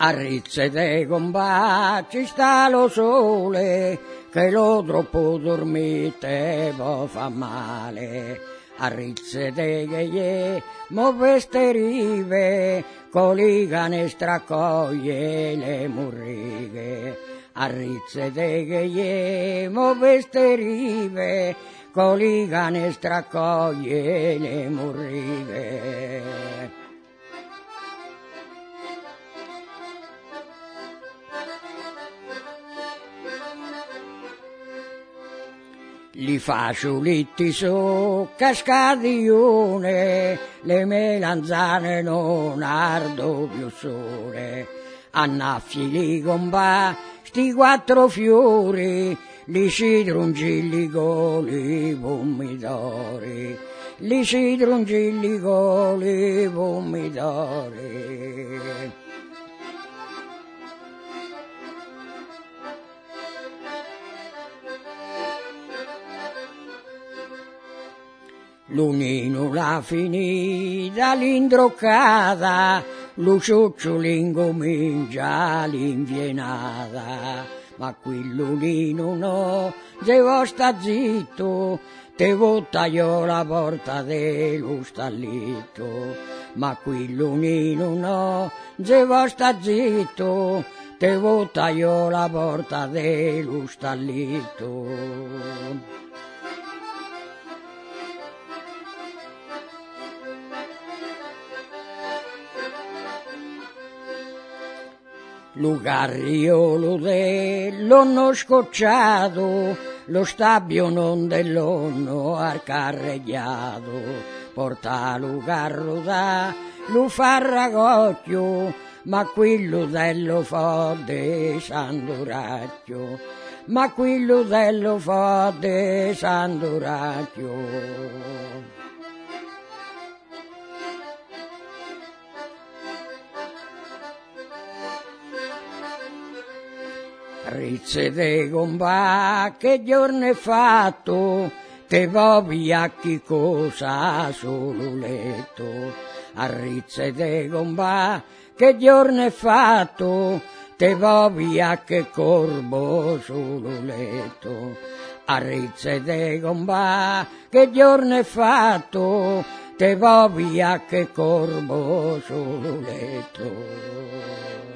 A rizze de gomba ci sta lo sole, che lo troppo dormite vo fa male. A rizze de gheie mo vesterive, coligane straccoglie le murrighe. A rizze de gheie mo vesterive, coligane straccoglie le murrighe. Li faciulitti su cascadione, le melanzane non ardo più sole. Annaffi li gomba sti quattro fiori, li cidrungilli goli pomidori, li cidrungilli goli pomidori. L'unino la finita l'indroccata, lo ciucciolino mingia l'invienata. Ma qui l'unino no, devo sta zitto, devo tagliare la porta dello stallito. Ma qui l'unino no, devo sta zitto, devo tagliare la porta dello stallito. Lo carriolo dell'onno scocciato, lo stabbio non dell'onno al carreggiato, porta lo carro da lo farragocchio, ma quello dello fode Sanduracchio, ma quello dello fode Sanduracchio. Rizze de gomba, che giorno è fatto, te voglia chi cosa sul letto. A rizze de gomba, che giorno è fatto, te voglia che corbo sul letto. A rizze de gomba, che giorno è fatto, te voglia che corbo sul letto.